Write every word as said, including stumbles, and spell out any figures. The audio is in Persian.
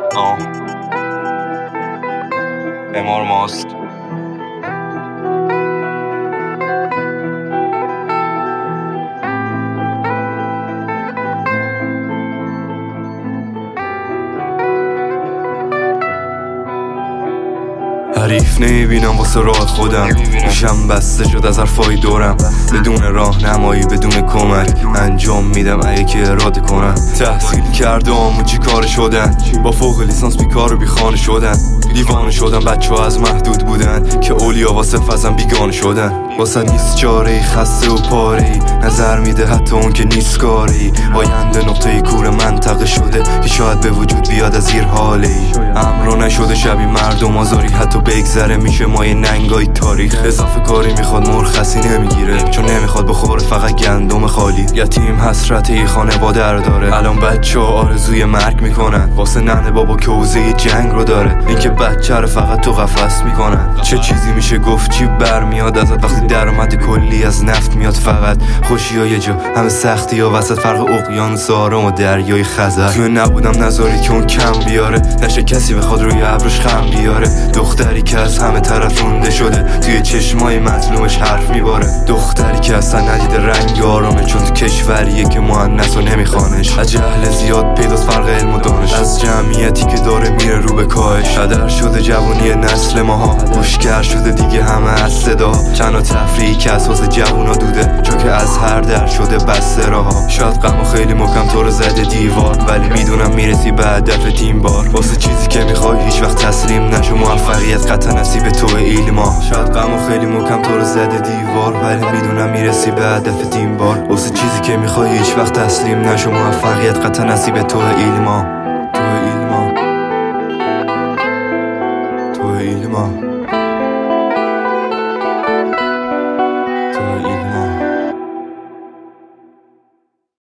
آه امار ماست. حریف نمیبینم واسه راه خودم، میشم بسته شد از حرفای دورم. بدون راه نمایی بدون کمک انجام میدم اگه که اراده کنم. تحصیل کردم و چی کار شدن، با فوق لیسانس بیکار و بیخانه شدن. دیوانه شدن بچه ها از محدود بودن که اولیا واسه فزم بیگانه شدن. واسه نیست چاره خسته و پاره ای، نظر میده حتی اون که نیست کاره ای. آینده نقطه کور منطقه شده که شاید به وجود بیاد از زیر حاله ای. امرو نشده شبیه مردم آزاری، حتی بگذره میشه مایه ننگای تاریخ. اضافه کاری میخواد مرخصی نمیگیره، چون نمیخواد بخوره فقط گندم خالی. یتیم حسرت ای خانواده رو داره، الان بچه ها آرزوی مرگ میکنن واسه ننه بابا که حوزه جنگ رو داره. اینکه بچه رو فقط تو قفس میکنن. چه چیزی میشه گفت چی برمیاد ازت وقتی درآمد کلی از نفت میاد فقط. خوشی ها یه جا همه سختی ها وسط، فرق اقیانوس آرام و دریای خزر. توی نبودم نذاری که اون کم بیاره، نشه کسی بخواد روی ابرش خم بیاره. دختری که از همه طرف رونده شده، توی چشمای مظلومش حرف میباره. دختری که اصلا ندیده رنگ آرامه، چون تو کشوریه که مؤنث و نمیخوانش. از جهل زیاد پیداست فرق علم و دانش، از جمعیتی که داره میره رو به کاهش. هدر شده جوانی نسل ماها، گوشگر شده دیگه همه از صدا. چند تفریحی که اساس جوونا دوده، چون که از هر در شده بسته راها. شاید غم خیلی محکم تو رو زده دیوار، ولی میدونم میرسی به هدف تیم بار. واسه چیزی که میخوای هیچ وقت تسلیم نشو، موفقیت قطعا نصیب تو ایلما. شاید غم خیلی محکم تو رو زده دیوار، ولی میدونم میرسی به هدف تیم بار. واسه چیزی که میخوای هیچ وقت تسلیم نشو، موفقیت قطعا نصیب تو ایلما. تو ایلما تو ایلما